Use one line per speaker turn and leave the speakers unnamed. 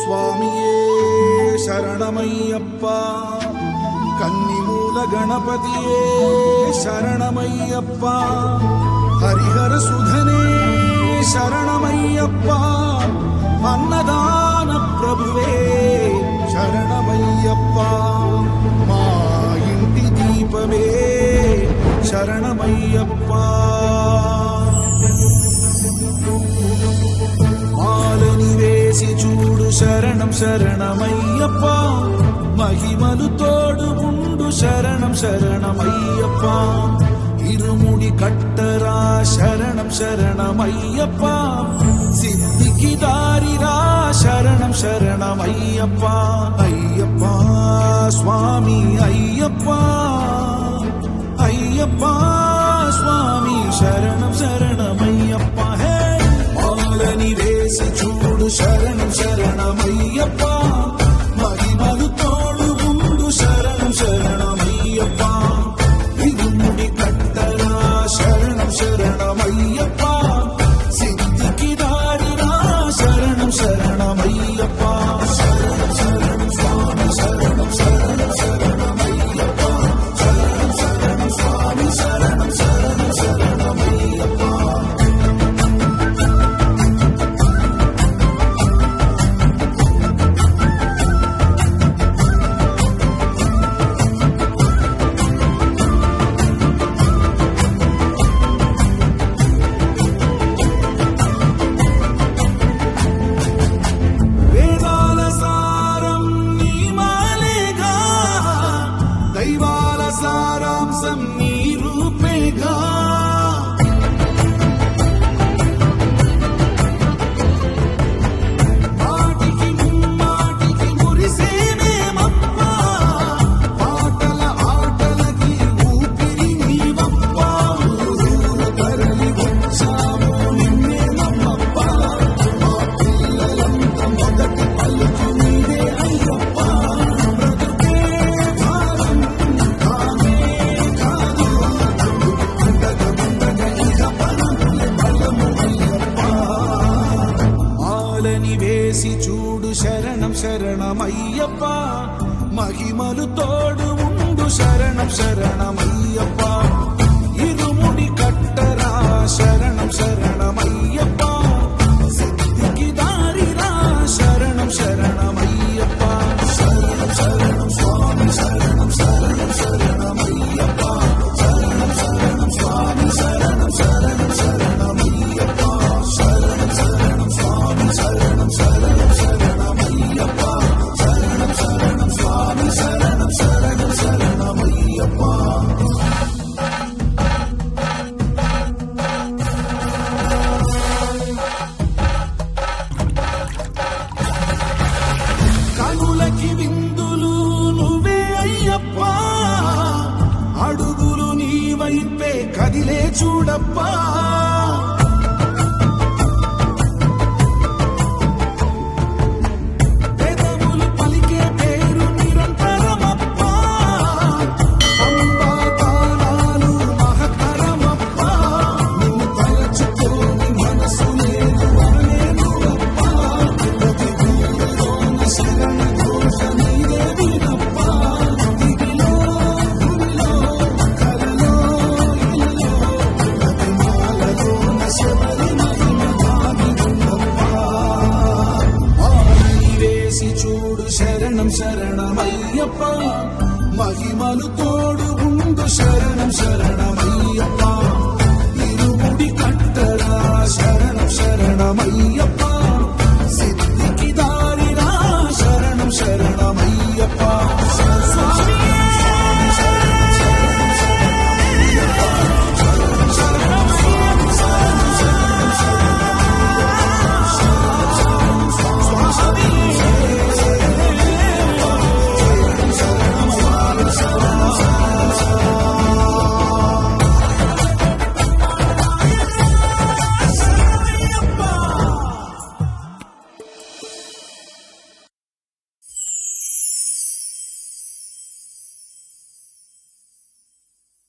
స్వామియే శరణమయ్యప్ప, కన్నిమూల గణపతియే శరణమయ్యప్ప, హరిహర సుధనే శరణమయ్యప్ప, అన్నదాన ప్రభువే శరణమయ్యప్ప, మా ఇంటి దీపమే శరణమయ్యప్ప. మాలని వేసి చూడు శరణం శరణమయ్యప్ప, మహిమలు తోడు ఉండు శరణం శరణమయ్యప్ప, ఇరుముడి కట్టరా శరణం శరణమయ్యప్ప, సిద్ధికి దారిరా శరణం శరణమయ్యప్ప. అయ్యప్ప స్వామి అయ్యప్ప, అయ్యప్ప స్వామి శరణం శరణమయ్యప్ప. హే మాలని వేసి చూడు శరణం శరణమయ్యప్ప, మహిమలు తోడు ఉండు శరణం శరణమయ్యప్ప, ఇరుముడి కట్టరా శరణం శరణమయ్యప్ప, సిద్ధికి దారిరా శరణం శరణమయ్యప్ప. శరణం శరణం స్వామి శరణం శరణం శరణమయ్యప్ప, శరణం శరణం స్వామి శరణం శరణం శరణమయ్యప్ప. వేదాల సారం నీ మాలేగా, దైవాల సారాంశం నీ రూపేగా, మాటికి ముమ్మాటికి మురిసేనేమప్ప, పాటల ఆటలకి ఊపిరి నీవప్ప, ఊరు తరలి వచ్చాము నిన్నే నమ్మప్ప, మా పిల్లలంతా మొదటి పలుకు నీదే అయ్యప్ప, బ్రతుకే భారం కానే కాదు, ఉండగ ఉండగ ఇక పరములే బలము అయ్యప్ప. మాలని వేసి చూడు శరణం శరణమయ్యప్ప, మహిమలు తోడు ఉండు శరణం శరణమయ్యప్ప, ఇరుముడి కట్టరా శరణం శరణమయ్యప్ప, సిద్ధికి దారిరా శరణం శరణమయ్యప్ప. శరణం శరణం స్వామి శరణం శరణం శరణమయ్యప్ప, శరణం శరణం స్వామి శరణం శరణం శరణమయ్యప్ప, శరణం శరణం స్వామి శరణం శరణం శరణమయ్యప్ప, శరణం శరణం స్వామి శరణం శరణం శరణమయ్యప్ప. కనులకి విందులు నువ్వే అయ్యప్ప, అడుగులు నీ వైపే కదిలే చూడప్పా.